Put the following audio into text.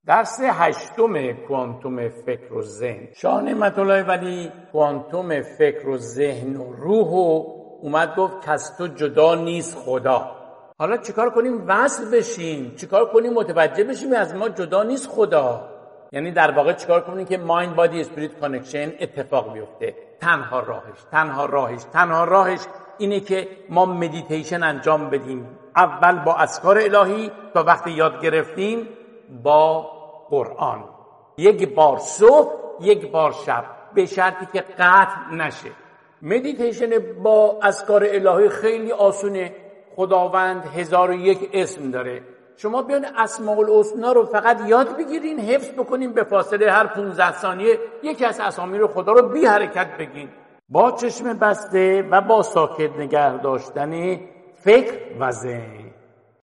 درس 8 کوانتوم فکر و ذهن. شاه نعمت الله ولی کوانتوم فکر و ذهن و روح و اومد گفت کز تو جدا نیست خدا. حالا چیکار کنیم وصل بشیم؟ چیکار کنیم متوجه بشیم از ما جدا نیست خدا؟ یعنی در واقع چیکار کنیم که مایند بادی اسپریت کانکشن اتفاق بیفته؟ تنها راهش اینه که ما مدیتیشن انجام بدیم. اول با اذکار الهی تا وقتی یاد گرفتیم با قرآن، یک بار صبح یک بار شب، به شرطی که قطع نشه. مدیتیشن با اذکار الهی خیلی آسونه. خداوند 1001 اسم داره. شما بیان اسماء الحسنا رو فقط یاد بگیرین، حفظ بکنین، به فاصله هر 15 ثانیه یکی از اسامی رو خدا رو بی حرکت بگین، با چشم بسته و با ساکت نگه داشتن فکر و ذهن.